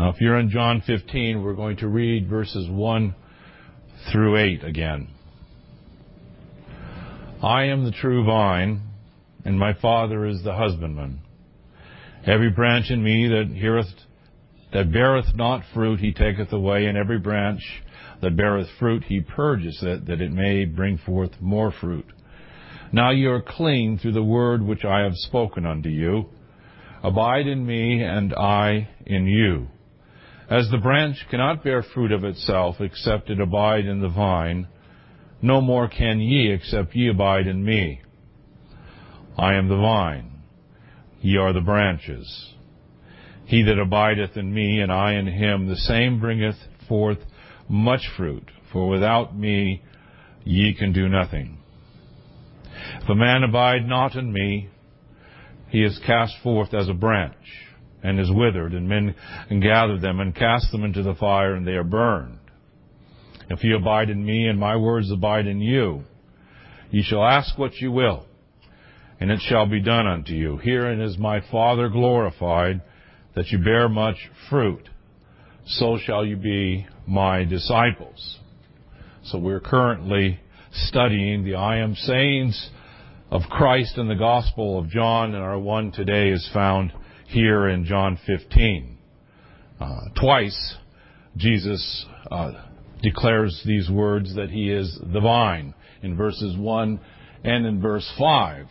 Now, if you're in John 15, we're going to read verses 1 through 8 again. I am the true vine, and my Father is the husbandman. Every branch in me that beareth not fruit, he taketh away, and every branch that beareth fruit, he purges it, that it may bring forth more fruit. Now you are clean through the word which I have spoken unto you. Abide in me, and I in you. As the branch cannot bear fruit of itself, except it abide in the vine, no more can ye, except ye abide in me. I am the vine, ye are the branches. He that abideth in me, and I in him, the same bringeth forth much fruit, for without me ye can do nothing. If a man abide not in me, he is cast forth as a branch, and is withered, and men gather them, and cast them into the fire, and they are burned. If ye abide in me, and my words abide in you, ye shall ask what ye will, and it shall be done unto you. Herein is my Father glorified, that you bear much fruit. So shall you be my disciples. So we're currently studying the I am sayings of Christ in the Gospel of John, and our one today is found here in John 15. Twice Jesus declares these words that he is the vine, in verses 1 and in verse 5.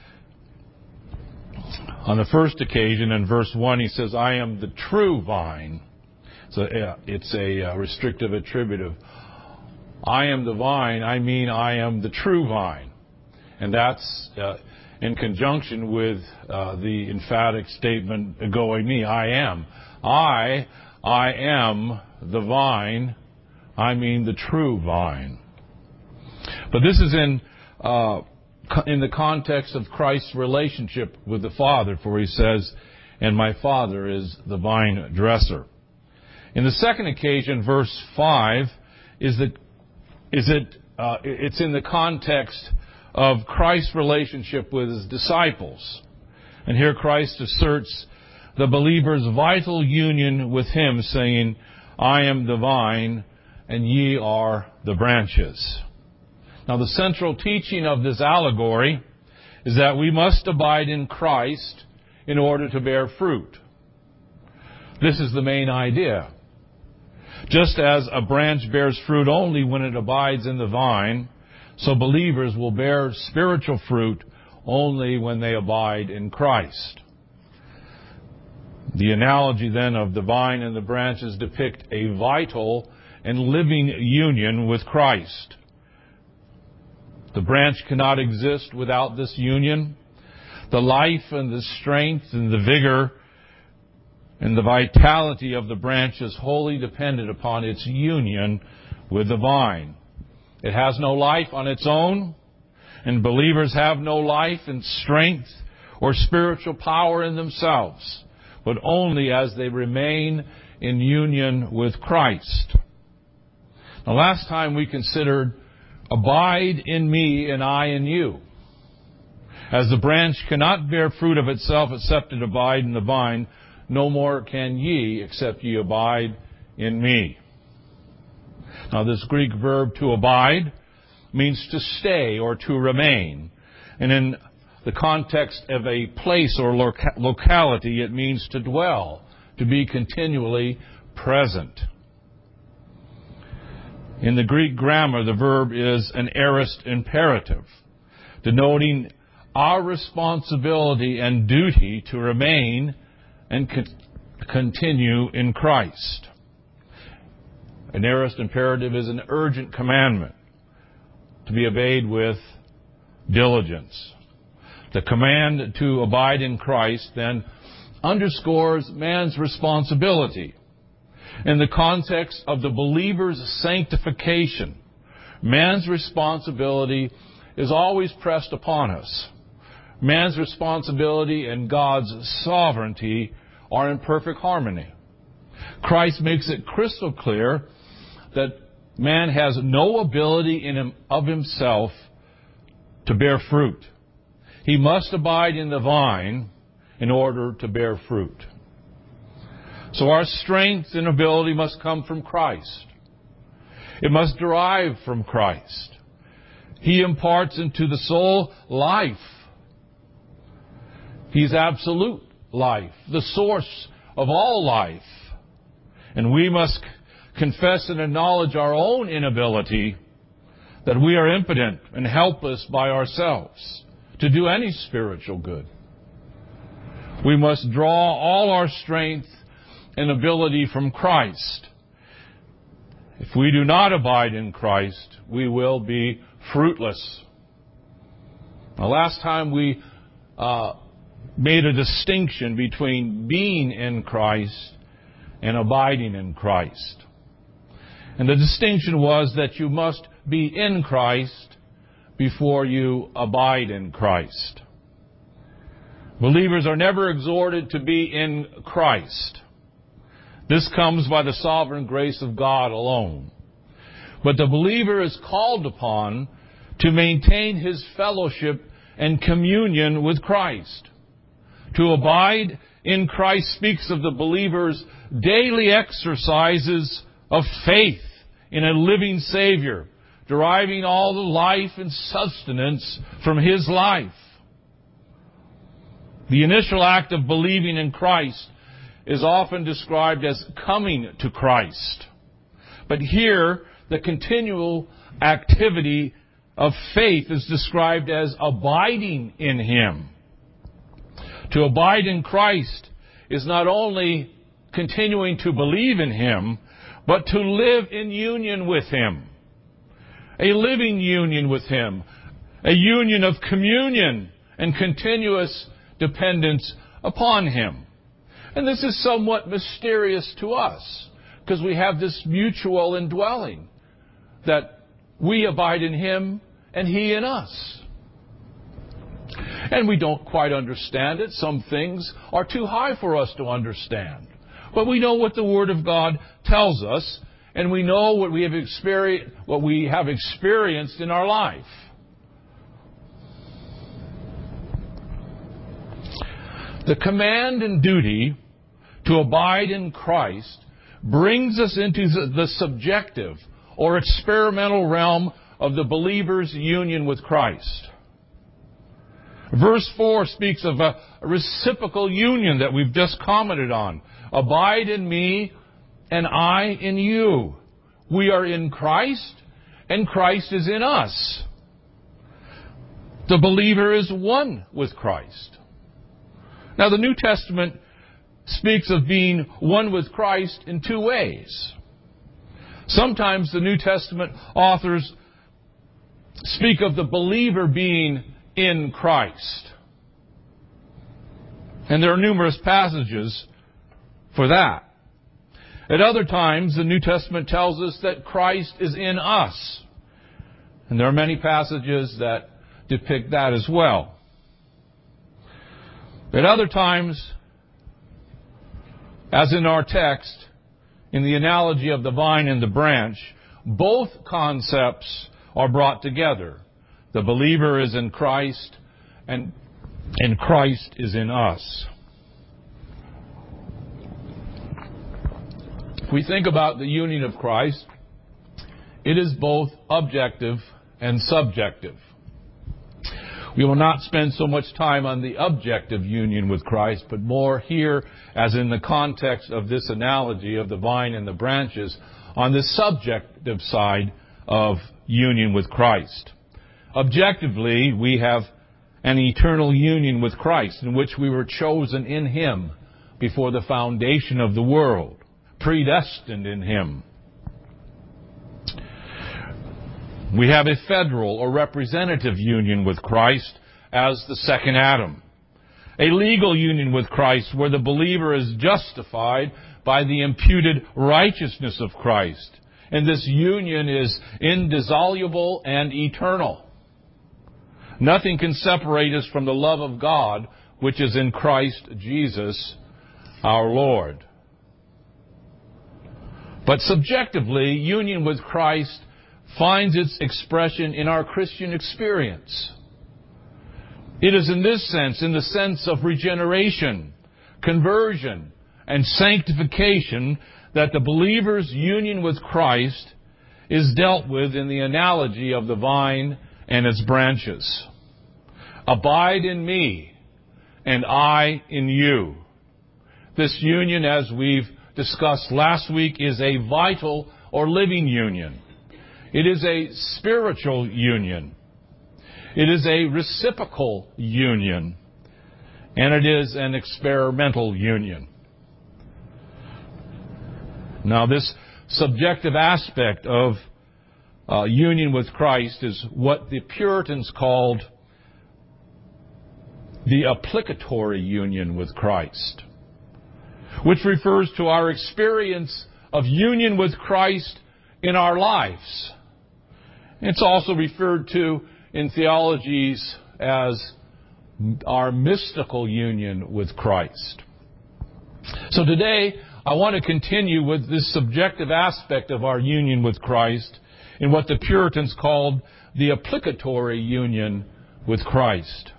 On the first occasion, in verse 1, he says, I am the true vine. So it's a restrictive attributive. I am the vine, I mean I am the true vine. And that's in conjunction with the emphatic statement, ego eimi, I am. I am the vine, I mean the true vine. But this is in the context of Christ's relationship with the Father, for he says, and my Father is the vine dresser. In the second occasion, verse 5, it's in the context of Christ's relationship with his disciples. And here Christ asserts the believer's vital union with him, saying, I am the vine, and ye are the branches. Now, the central teaching of this allegory is that we must abide in Christ in order to bear fruit. This is the main idea. Just as a branch bears fruit only when it abides in the vine, so believers will bear spiritual fruit only when they abide in Christ. The analogy then of the vine and the branches depict a vital and living union with Christ. The branch cannot exist without this union. The life and the strength and the vigor and the vitality of the branch is wholly dependent upon its union with the vine. It has no life on its own, and believers have no life and strength or spiritual power in themselves, but only as they remain in union with Christ. Now, last time we considered, abide in me and I in you. As the branch cannot bear fruit of itself except it abide in the vine, no more can ye except ye abide in me. Now, this Greek verb to abide means to stay or to remain. And in the context of a place or locality, it means to dwell, to be continually present. In the Greek grammar, the verb is an aorist imperative, denoting our responsibility and duty to remain and continue in Christ. An aorist imperative is an urgent commandment to be obeyed with diligence. The command to abide in Christ then underscores man's responsibility. In the context of the believer's sanctification, man's responsibility is always pressed upon us. Man's responsibility and God's sovereignty are in perfect harmony. Christ makes it crystal clear that man has no ability of himself to bear fruit. He must abide in the vine in order to bear fruit. So our strength and ability must come from Christ. It must derive from Christ. He imparts into the soul life. He's absolute life, the source of all life. And we must confess and acknowledge our own inability, that we are impotent and helpless by ourselves to do any spiritual good. We must draw all our strength and ability from Christ. If we do not abide in Christ, we will be fruitless. Now, last time we made a distinction between being in Christ and abiding in Christ. And the distinction was that you must be in Christ before you abide in Christ. Believers are never exhorted to be in Christ. This comes by the sovereign grace of God alone. But the believer is called upon to maintain his fellowship and communion with Christ. To abide in Christ speaks of the believer's daily exercises of faith in a living Savior, deriving all the life and sustenance from His life. The initial act of believing in Christ is often described as coming to Christ. But here, the continual activity of faith is described as abiding in Him. To abide in Christ is not only continuing to believe in Him, but to live in union with Him. A living union with Him. A union of communion and continuous dependence upon Him. And this is somewhat mysterious to us, because we have this mutual indwelling, that we abide in Him and He in us. And we don't quite understand it. Some things are too high for us to understand. But we know what the Word of God tells us, and we know what we have experienced in our life. The command and duty to abide in Christ brings us into the subjective or experimental realm of the believer's union with Christ. Verse 4 speaks of a reciprocal union that we've just commented on. Abide in me, and I in you. We are in Christ, and Christ is in us. The believer is one with Christ. Now, the New Testament speaks of being one with Christ in two ways. Sometimes the New Testament authors speak of the believer being in Christ. And there are numerous passages for that. At other times, the New Testament tells us that Christ is in us. And there are many passages that depict that as well. At other times, as in our text, in the analogy of the vine and the branch, both concepts are brought together. The believer is in Christ, and Christ is in us. If we think about the union of Christ, it is both objective and subjective. We will not spend so much time on the objective union with Christ, but more here, as in the context of this analogy of the vine and the branches, on the subjective side of union with Christ. Objectively, we have an eternal union with Christ in which we were chosen in Him before the foundation of the world, predestined in Him. We have a federal or representative union with Christ as the second Adam. A legal union with Christ where the believer is justified by the imputed righteousness of Christ. And this union is indissoluble and eternal. Nothing can separate us from the love of God, which is in Christ Jesus our Lord. But subjectively, union with Christ finds its expression in our Christian experience. It is in this sense, in the sense of regeneration, conversion, and sanctification that the believer's union with Christ is dealt with in the analogy of the vine and its branches. Abide in me, and I in you. This union, as we've discussed last week, is a vital or living union. It is a spiritual union. It is a reciprocal union. And it is an experimental union. Now, this subjective aspect of union with Christ is what the Puritans called the applicatory union with Christ, which refers to our experience of union with Christ in our lives. It's also referred to in theologies as our mystical union with Christ. So today, I want to continue with this subjective aspect of our union with Christ in what the Puritans called the applicatory union with Christ.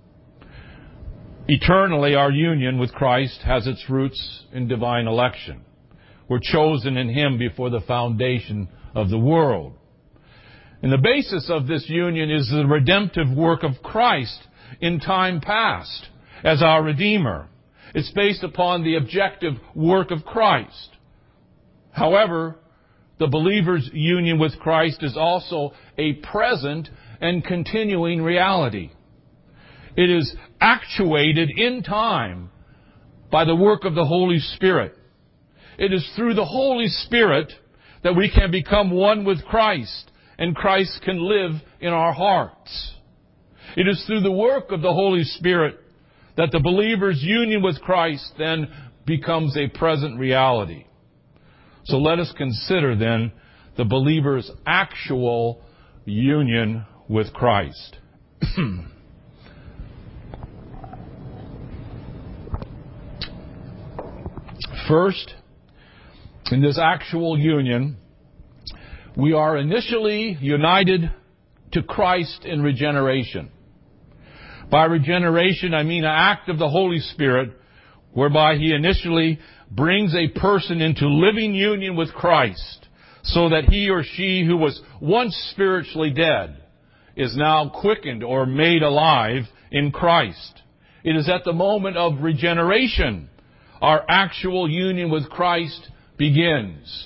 Eternally, our union with Christ has its roots in divine election. We're chosen in Him before the foundation of the world. And the basis of this union is the redemptive work of Christ in time past as our Redeemer. It's based upon the objective work of Christ. However, the believer's union with Christ is also a present and continuing reality. It is actuated in time by the work of the Holy Spirit. It is through the Holy Spirit that we can become one with Christ, and Christ can live in our hearts. It is through the work of the Holy Spirit that the believer's union with Christ then becomes a present reality. So let us consider then the believer's actual union with Christ. First, in this actual union, we are initially united to Christ in regeneration. By regeneration, I mean an act of the Holy Spirit whereby He initially brings a person into living union with Christ so that he or she who was once spiritually dead is now quickened or made alive in Christ. It is at the moment of regeneration our actual union with Christ begins.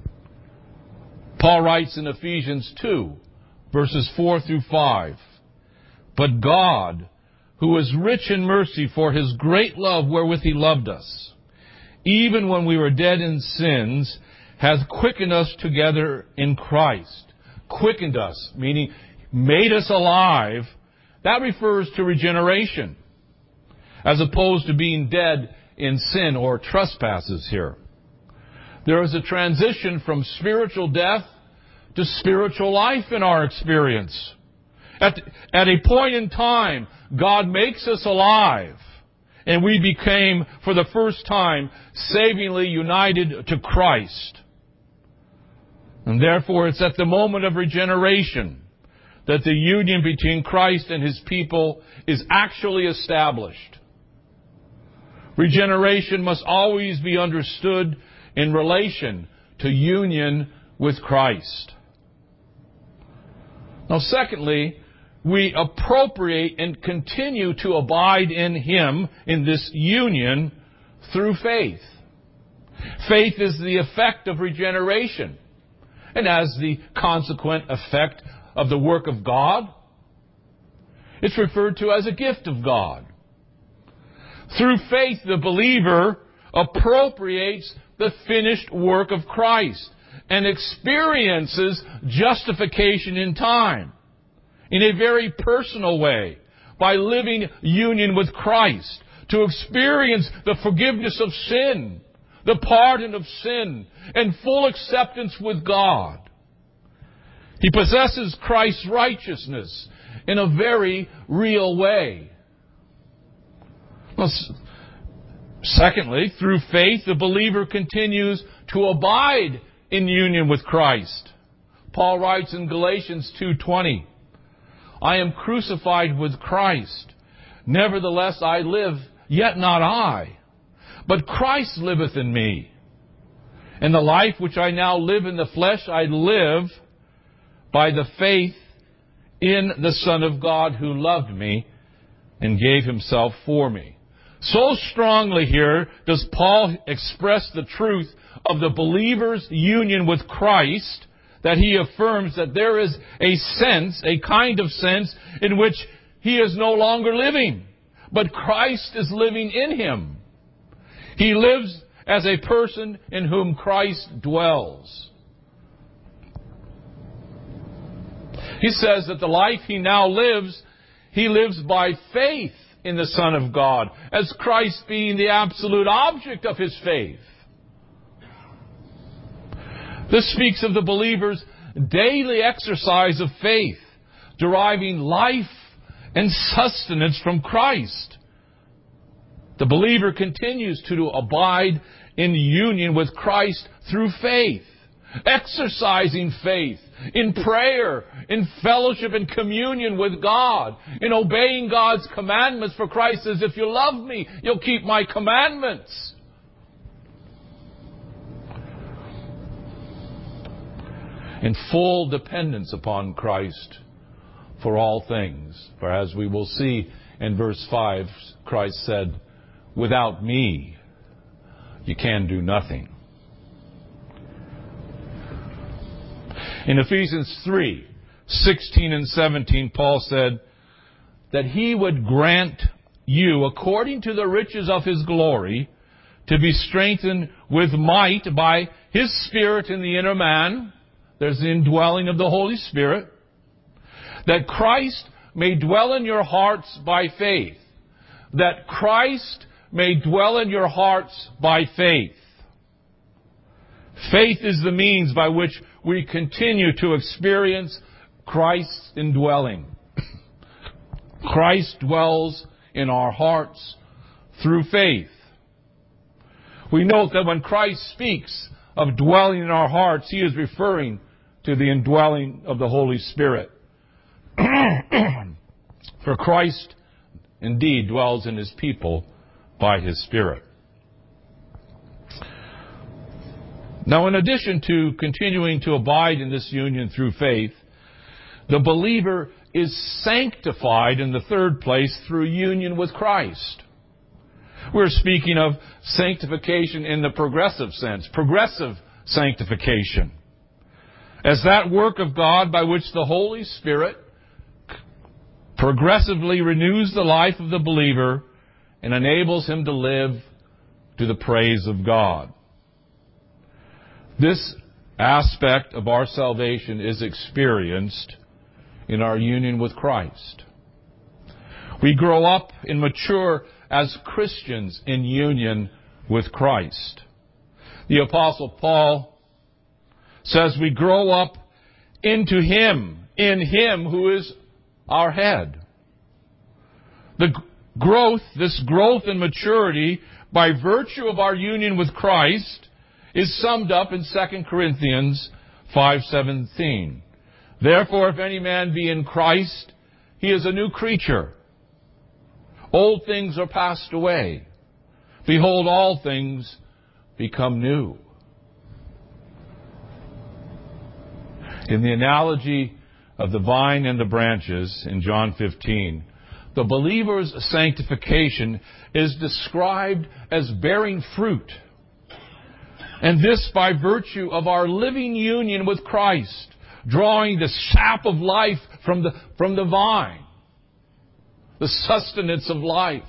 Paul writes in Ephesians 2, verses 4 through 5, "But God, who is rich in mercy for His great love wherewith He loved us, even when we were dead in sins, hath quickened us together in Christ." Quickened us, meaning made us alive. That refers to regeneration, as opposed to being dead in sin or trespasses here. There is a transition from spiritual death to spiritual life in our experience. At a point in time, God makes us alive, and we became, for the first time, savingly united to Christ. And therefore, it's at the moment of regeneration that the union between Christ and His people is actually established. Regeneration must always be understood in relation to union with Christ. Now, secondly, we appropriate and continue to abide in Him in this union through faith. Faith is the effect of regeneration, and as the consequent effect of the work of God, it's referred to as a gift of God. Through faith, the believer appropriates the finished work of Christ and experiences justification in time in a very personal way by living union with Christ, to experience the forgiveness of sin, the pardon of sin, and full acceptance with God. He possesses Christ's righteousness in a very real way. Well, secondly, through faith, the believer continues to abide in union with Christ. Paul writes in Galatians 2:20, "I am crucified with Christ. Nevertheless I live, yet not I. But Christ liveth in me. And the life which I now live in the flesh, I live by the faith in the Son of God who loved me and gave himself for me. So strongly here does Paul express the truth of the believer's union with Christ that he affirms that there is a sense, a kind of sense, in which he is no longer living, but Christ is living in him. He lives as a person in whom Christ dwells. He says that the life he now lives, he lives by faith in the Son of God, as Christ being the absolute object of his faith. This speaks of the believer's daily exercise of faith, deriving life and sustenance from Christ. The believer continues to abide in union with Christ through faith, exercising faith in prayer, in fellowship and communion with God, in obeying God's commandments. For Christ says, if you love me, you'll keep my commandments. In full dependence upon Christ for all things. For as we will see in verse 5, Christ said, without me, you can do nothing. In Ephesians 3, 16 and 17, Paul said that he would grant you, according to the riches of his glory, to be strengthened with might by his Spirit in the inner man. There's the indwelling of the Holy Spirit. That Christ may dwell in your hearts by faith. That Christ may dwell in your hearts by faith. Faith is the means by which we continue to experience Christ's indwelling. Christ dwells in our hearts through faith. We note that when Christ speaks of dwelling in our hearts, he is referring to the indwelling of the Holy Spirit. For Christ indeed dwells in his people by his Spirit. Now, in addition to continuing to abide in this union through faith, the believer is sanctified in the third place through union with Christ. We're speaking of sanctification in the progressive sense, progressive sanctification, as that work of God by which the Holy Spirit progressively renews the life of the believer and enables him to live to the praise of God. This aspect of our salvation is experienced in our union with Christ. We grow up and mature as Christians in union with Christ. The Apostle Paul says we grow up into Him, in Him who is our head. This growth and maturity by virtue of our union with Christ is summed up in 2 Corinthians 5:17. Therefore, if any man be in Christ, he is a new creature. Old things are passed away. Behold, all things become new. In the analogy of the vine and the branches in John 15, the believer's sanctification is described as bearing fruit. And this by virtue of our living union with Christ, drawing the sap of life from the vine, the sustenance of life.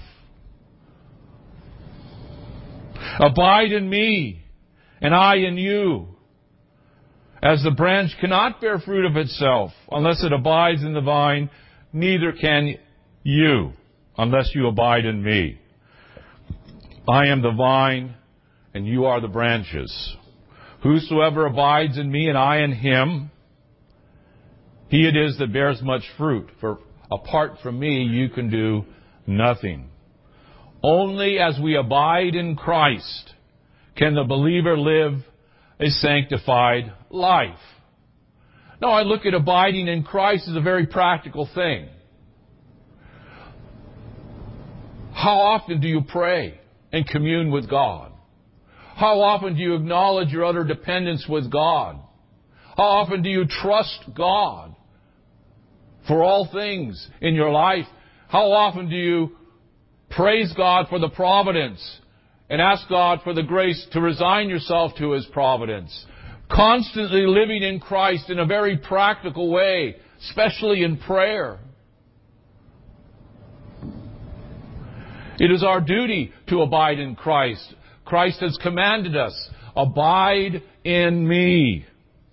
Abide in me, and I in you. As the branch cannot bear fruit of itself unless it abides in the vine, neither can you unless you abide in me. I am the vine, and you are the branches. Whosoever abides in me and I in him, he it is that bears much fruit. For apart from me, you can do nothing. Only as we abide in Christ can the believer live a sanctified life. Now, I look at abiding in Christ as a very practical thing. How often do you pray? and commune with God? How often do you acknowledge your utter dependence with God? How often do you trust God for all things in your life? How often do you praise God for the providence and ask God for the grace to resign yourself to His providence? Constantly living in Christ in a very practical way, especially in prayer. It is our duty to abide in Christ. Christ has commanded us, abide in me.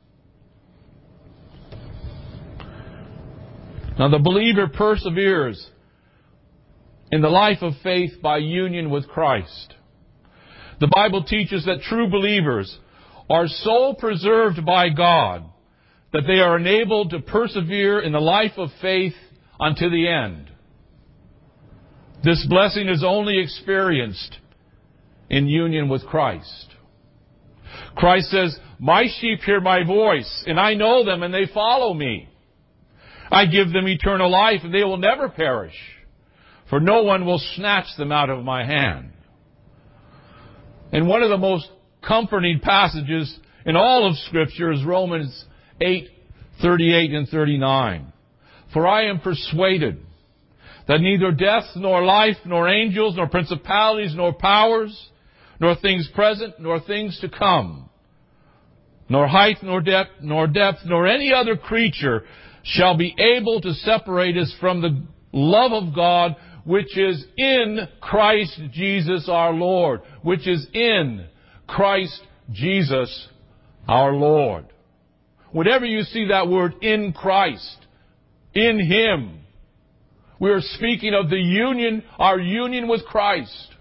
Now the believer perseveres in the life of faith by union with Christ. The Bible teaches that true believers are so preserved by God that they are enabled to persevere in the life of faith unto the end. This blessing is only experienced in union with Christ. Christ says, "My sheep hear my voice, and I know them, and they follow me. I give them eternal life, and they will never perish, for no one will snatch them out of my hand." And one of the most comforting passages in all of Scripture is Romans 8:38 and 39. "For I am persuaded that neither death, nor life, nor angels, nor principalities, nor powers, nor things present, nor things to come, nor height, nor depth, nor any other creature shall be able to separate us from the love of God, which is in Christ Jesus our Lord." Which is in Christ Jesus our Lord. Whenever you see that word "in Christ," in Him, we are speaking of the union, our union with Christ.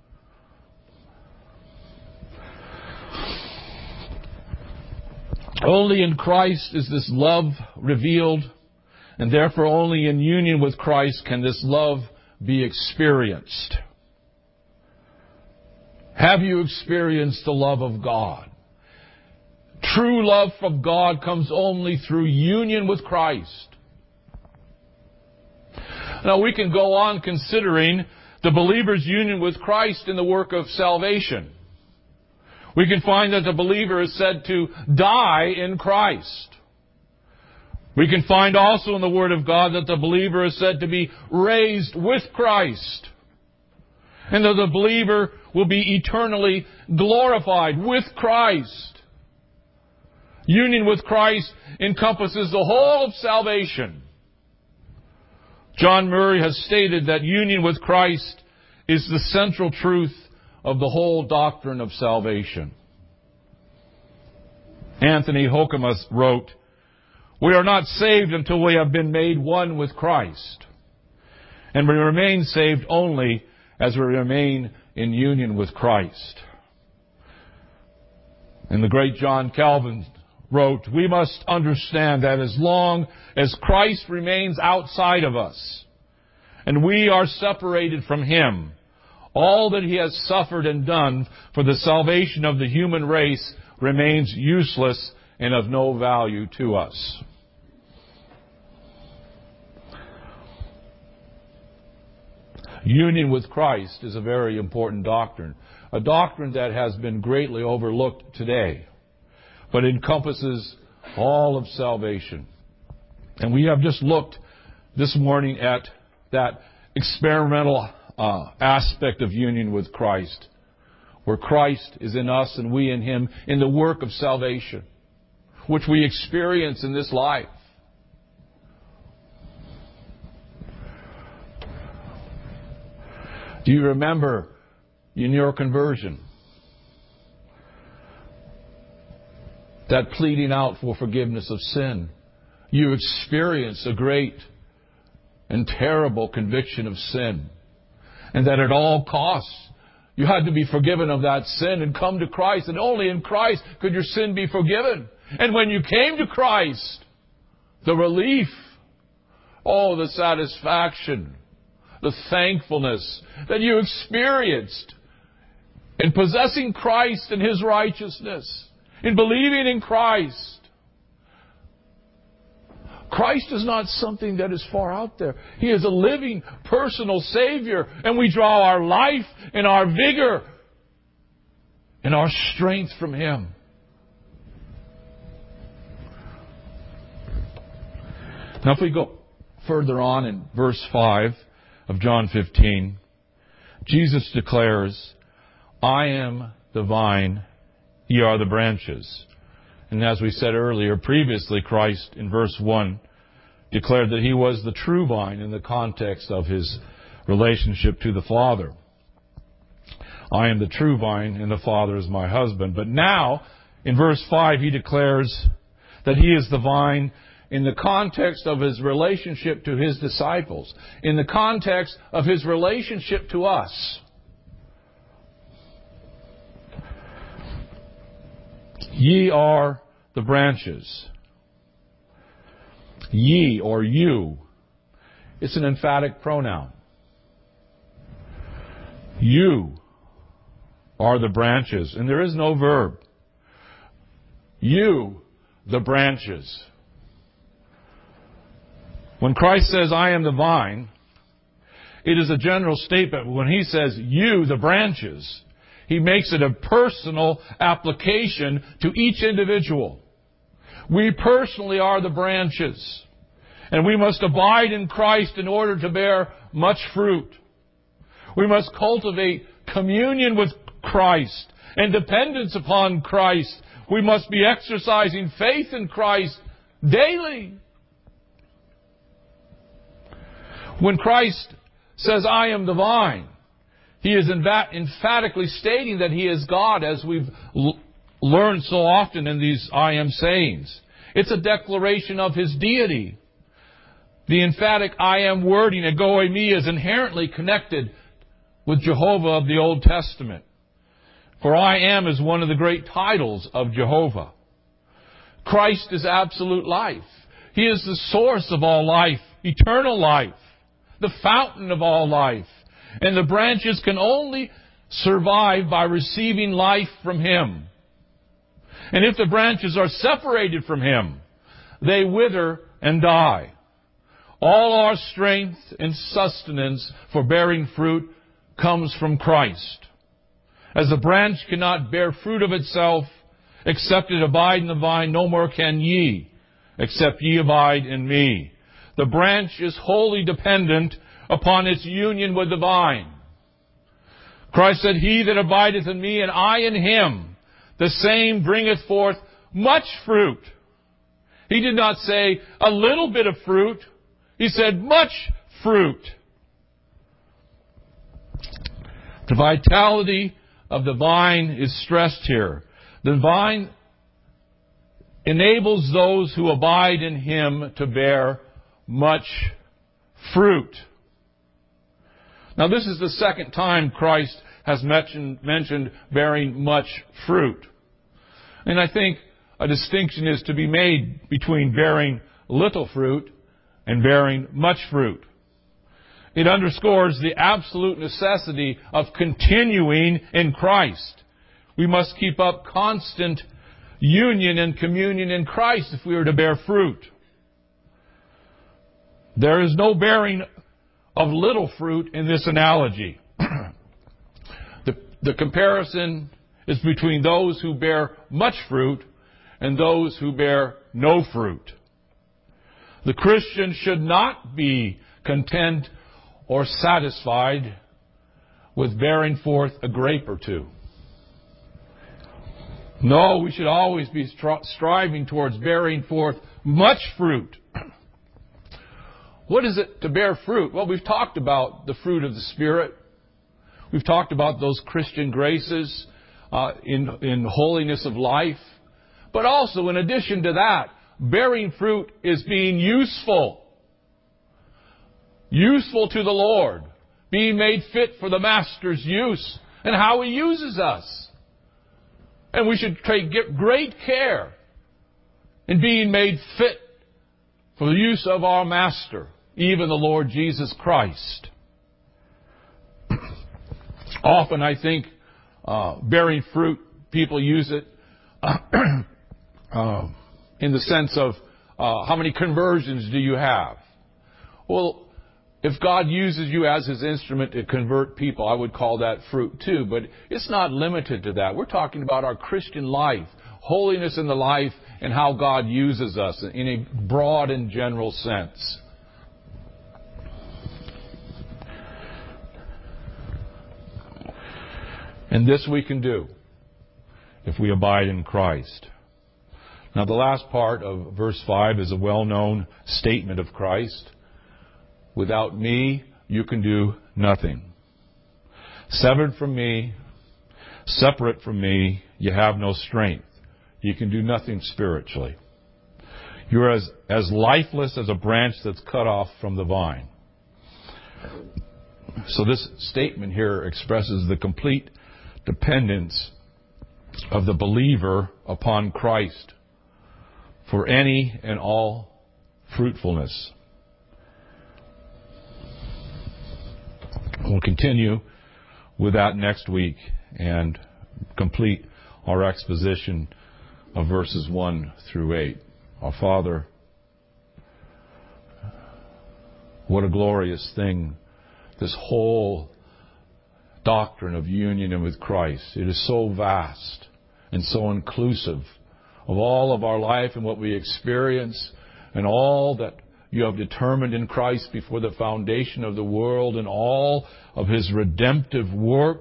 Only in Christ is this love revealed, and therefore only in union with Christ can this love be experienced. Have you experienced the love of God? True love from God comes only through union with Christ. Now we can go on considering the believer's union with Christ in the work of salvation. We can find that the believer is said to die in Christ. We can find also in the Word of God that the believer is said to be raised with Christ, and that the believer will be eternally glorified with Christ. Union with Christ encompasses the whole of salvation. John Murray has stated that union with Christ is the central truth of the whole doctrine of salvation. Anthony Hoekema wrote, "We are not saved until we have been made one with Christ. And we remain saved only as we remain in union with Christ." And the great John Calvin wrote, "We must understand that as long as Christ remains outside of us, and we are separated from Him, all that He has suffered and done for the salvation of the human race remains useless and of no value to us." Union with Christ is a very important doctrine, a doctrine that has been greatly overlooked today, but encompasses all of salvation. And we have just looked this morning at that experimental aspect of union with Christ, where Christ is in us and we in Him in the work of salvation, which we experience in this life. Do you remember in your conversion that pleading out for forgiveness of sin? You experienced a great and terrible conviction of sin, and that at all costs you had to be forgiven of that sin and come to Christ, and only in Christ could your sin be forgiven. And when you came to Christ, the relief, the satisfaction, the thankfulness that you experienced in possessing Christ and His righteousness, in believing in Christ. Christ is not something that is far out there. He is a living, personal Savior, and we draw our life and our vigor and our strength from Him. Now if we go further on in verse 5 of John 15, Jesus declares, I am the vine, ye are the branches. And as we said earlier, previously Christ in verse 1 declared that He was the true vine in the context of His relationship to the Father. I am the true vine and the Father is my husband. But now, in verse 5, He declares that He is the vine in the context of His relationship to His disciples, in the context of His relationship to us. Ye are the branches. Ye or you. It's an emphatic pronoun. You are the branches. And there is no verb. You, the branches. When Christ says, I am the vine, it is a general statement. When He says, you, the branches, He makes it a personal application to each individual. We personally are the branches. And we must abide in Christ in order to bear much fruit. We must cultivate communion with Christ and dependence upon Christ. We must be exercising faith in Christ daily. When Christ says, I am the vine, He is emphatically stating that He is God, as we've learned so often in these I am sayings. It's a declaration of His deity. The emphatic I am wording, ego eimi, is inherently connected with Jehovah of the Old Testament. For I am is one of the great titles of Jehovah. Christ is absolute life. He is the source of all life, eternal life, the fountain of all life. And the branches can only survive by receiving life from Him. And if the branches are separated from Him, they wither and die. All our strength and sustenance for bearing fruit comes from Christ. As the branch cannot bear fruit of itself, except it abide in the vine, no more can ye, except ye abide in me. The branch is wholly dependent upon its union with the vine. Christ said, He that abideth in me and I in Him, the same bringeth forth much fruit. He did not say a little bit of fruit. He said much fruit. The vitality of the vine is stressed here. The vine enables those who abide in Him to bear much fruit. Now, this is the second time Christ has mentioned bearing much fruit. And I think a distinction is to be made between bearing little fruit and bearing much fruit. It underscores the absolute necessity of continuing in Christ. We must keep up constant union and communion in Christ if we are to bear fruit. There is no bearing of little fruit in this analogy. The comparison is between those who bear much fruit and those who bear no fruit. The Christian should not be content or satisfied with bearing forth a grape or two. No, we should always be striving towards bearing forth much fruit. What is it to bear fruit? Well, we've talked about the fruit of the Spirit. We've talked about those Christian graces in holiness of life. But also, in addition to that, bearing fruit is being useful. Useful to the Lord. Being made fit for the Master's use and how He uses us. And we should take great care in being made fit for the use of our Master, even the Lord Jesus Christ. Often I think bearing fruit, people use it in the sense of how many conversions do you have? Well, if God uses you as His instrument to convert people, I would call that fruit too. But it's not limited to that. We're talking about our Christian life, holiness in the life, and how God uses us in a broad and general sense. And this we can do if we abide in Christ. Now, the last part of verse 5 is a well-known statement of Christ. Without me, you can do nothing. Severed from me, separate from me, you have no strength. You can do nothing spiritually. You're as lifeless as a branch that's cut off from the vine. So this statement here expresses the complete dependence of the believer upon Christ for any and all fruitfulness. We'll continue with that next week and complete our exposition of verses 1 through 8. Our Father, what a glorious thing, this whole doctrine of union with Christ. It is so vast and so inclusive of all of our life and what we experience and all that you have determined in Christ before the foundation of the world and all of His redemptive work.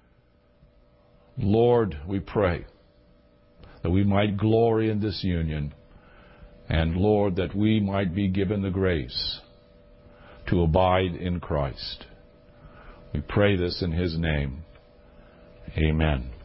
Lord, we pray that we might glory in this union, and Lord, that we might be given the grace to abide in Christ. We pray this in His name. Amen.